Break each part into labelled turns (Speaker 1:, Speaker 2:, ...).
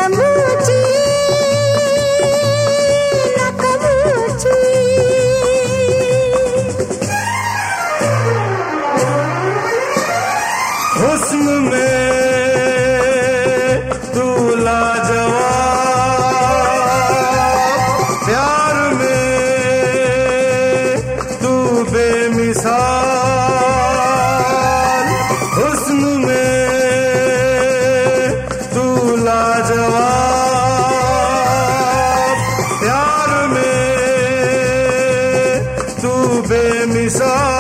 Speaker 1: समूची न कबूची।
Speaker 2: हुस्न में तू लाजवाब, प्यार में तू बेमिसाल। हुस्न में तू लाजवाब, प्यार में तू बेमिसाल।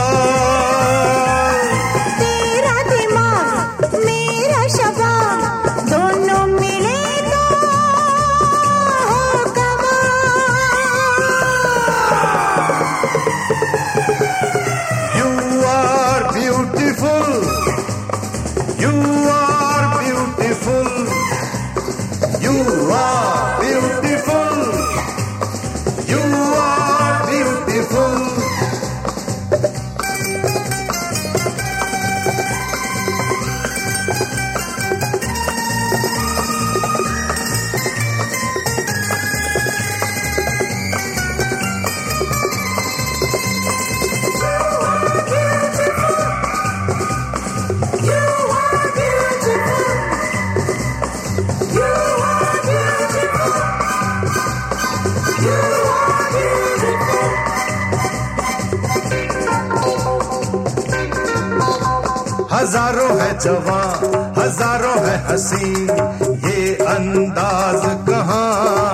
Speaker 2: हजारों है जवां, हजारों है हंसी, ये अंदाज कहाँ।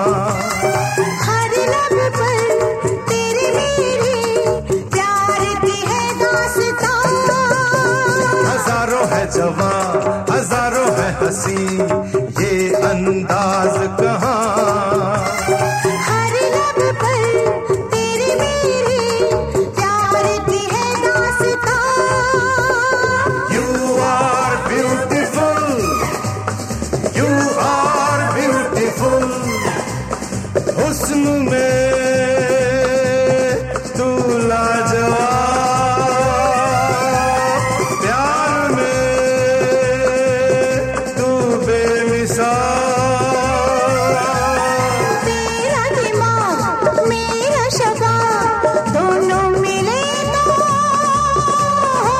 Speaker 1: हर लब पर तेरे मेरे प्यार की है दास्तां।
Speaker 2: हजारों है जवां, हजारों है हंसी, ये अंदाज कहाँ। हुस्न में तू लाजवाब, प्यार में तू बेमिसाल।
Speaker 1: तेरा दिमाग मेरा शबाब दोनों मिले तो हो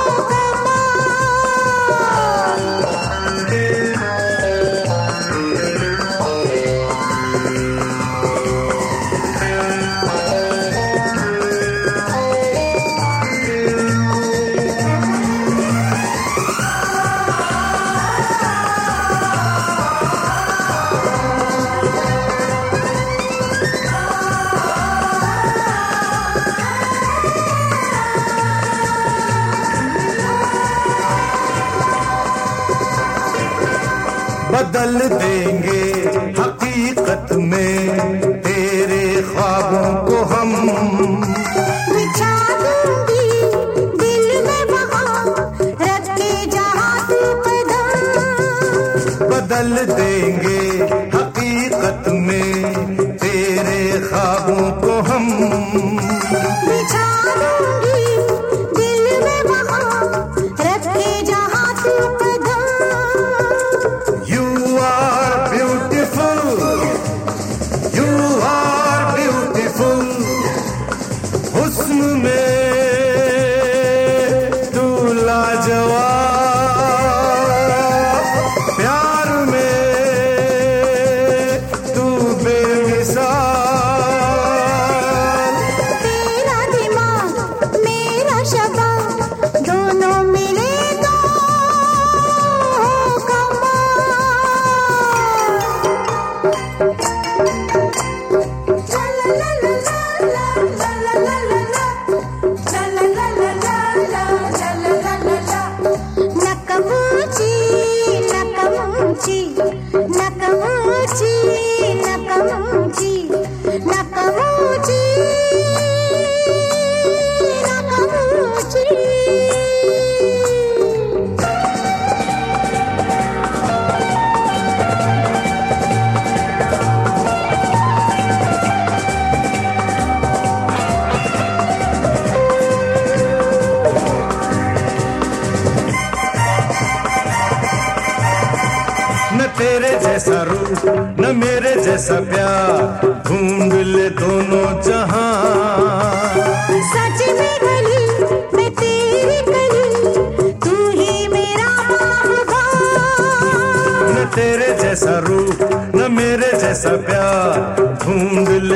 Speaker 2: बदल देंगे हकीकत में तेरे ख्वाबों को हम।
Speaker 1: बिछा दूंगी दिल में वहाँ रख के जहाँ तू कदम।
Speaker 2: बदल देंगे हकीकत में तेरे ख्वाबों को हम।
Speaker 1: बिछा दूंगी दिल में वहाँ रख के जहाँ तू कदम।
Speaker 2: You are beautiful, you are beautiful। हुस्न में तू लाजवाब, प्यार में तेरे जैसा रूप न मेरे जैसा प्यार, ढूंढ ले दोनों जहां।
Speaker 1: सच में गली मैं तेरी गली, तू ही मेरा महबूबा।
Speaker 2: न तेरे जैसा रूप न मेरे जैसा प्यार, ढूंढ ले